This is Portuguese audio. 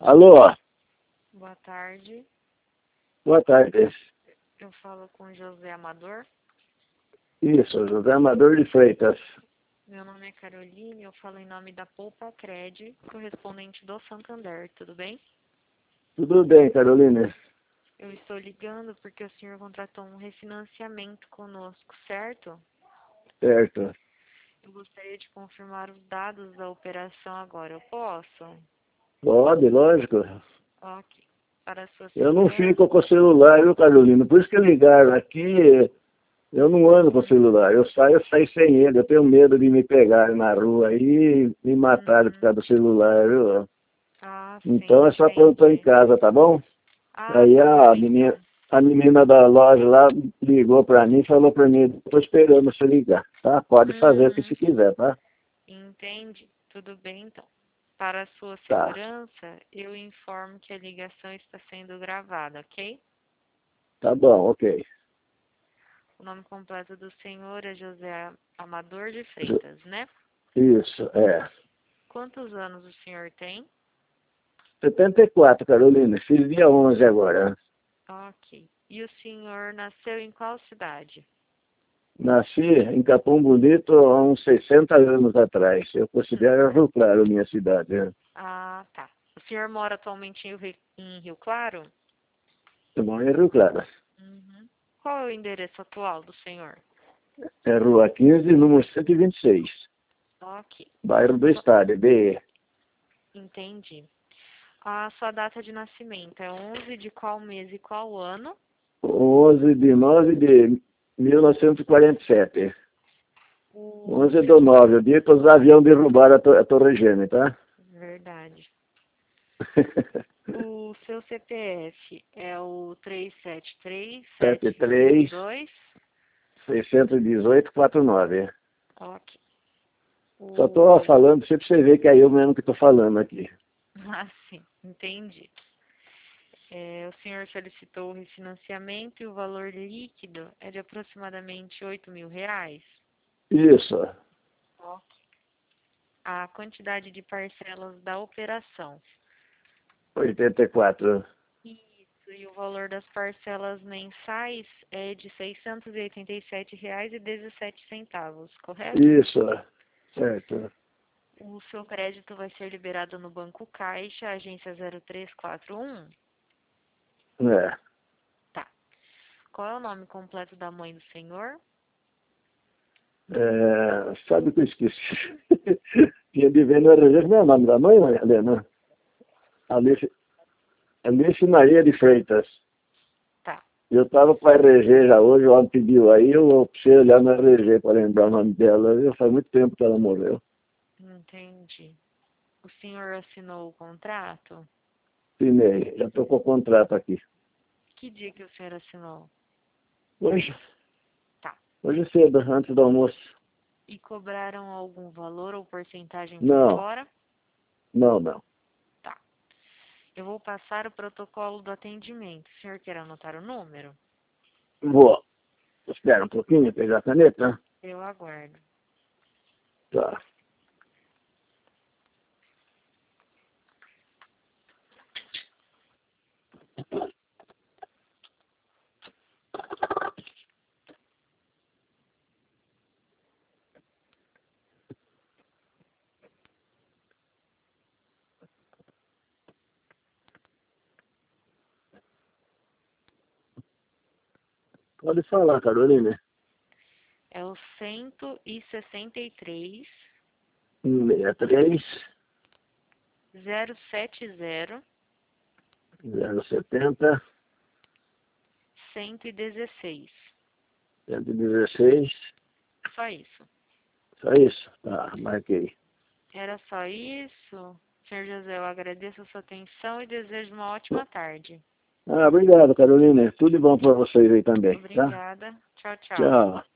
Alô, Boa tarde. boa tarde. Eu falo com José Amador. Isso, José Amador de Freitas. Meu nome é Caroline, eu falo em nome da Poupa Cred, correspondente do Santander, tudo bem? Tudo bem, Carolina? Eu estou ligando porque o senhor contratou um refinanciamento conosco, certo? Certo. Eu gostaria de confirmar os dados da operação agora, eu posso? Pode, lógico. Ok. Para a sua Eu não segurança. fico com o celular, viu, Carolina? Por isso que ligaram aqui, eu não ando com o celular. Eu saio sem ele. Eu tenho medo de me pegar na rua aí e me matarem por causa do celular, viu? Ah, Então sim, é só quando eu tô em entendi. casa, tá bom? Ah, Aí tá bom então. a menina da loja lá ligou pra mim e falou pra mim, tô esperando você ligar, tá? Pode fazer o que Uhum. você quiser, tá? Entendi. Tudo bem, então. Para a sua Tá, segurança, eu informo que a ligação está sendo gravada, ok? tá bom, ok. O nome completo do senhor é José Amador de Freitas, né? Isso, é. Quantos anos o senhor tem? 74, Carolina. Fiz dia 11 agora. Ok. E o senhor nasceu em qual cidade? Nasci em Capão Bonito há uns 60 anos atrás. Eu Hum. considero Rio Claro minha cidade. Né? Ah, tá. O senhor mora atualmente em Rio Claro? Eu moro em Rio Claro. Uhum. Qual é o endereço atual do senhor? É Rua 15, número 126. Ok. Bairro do Só- Estádio, BE. Entendi. A sua data de nascimento é 11 de qual mês e qual ano? 11 de 9 de 1947. O 11 do seu... 9, o dia que os aviões derrubaram a Torre Gêmea, tá? Verdade. O seu CPF é o 73 373752. 618 49. Ok. Só tô O... falando pra você ver que é eu mesmo que tô falando aqui. Ah, sim, entendi. O senhor solicitou o refinanciamento e o valor líquido é de aproximadamente R$ 8.000. Isso, Ok. A quantidade de parcelas da operação. 84. Isso, e o valor das parcelas mensais é de R$ 687,17, correto? Isso, certo. O seu crédito vai ser liberado no Banco Caixa, agência 0341. É. Tá. Qual é o nome completo da mãe do senhor? Sabe o que eu esqueci? Tinha de ver no RG, como é o nome da mãe, Helena? Alice, Alice Maria de Freitas. Tá, Eu estava com a RG já hoje, o homem pediu aí, eu precisei olhar no RG para lembrar o nome dela. Faz muito tempo que ela morreu. entendi. O senhor assinou o contrato? Assinei, já estou com o contrato aqui. Que dia que o senhor assinou? Hoje, Tá. hoje cedo, antes do almoço. E cobraram algum valor ou porcentagem por Não, fora? não. Tá. Eu vou passar o protocolo do atendimento. O senhor quer anotar o número? Vou. Espera um pouquinho, pegar a caneta. Eu aguardo. Tá. Pode falar, Carolina. É o 163 63 070 070 116. 116. Só isso. Só isso? Tá, marquei. Era só isso? Senhor José, eu agradeço a sua atenção e desejo uma ótima tarde. Obrigado, Carolina. Tudo de bom para vocês aí também, tá? Obrigada. Tchau, tchau. Tchau.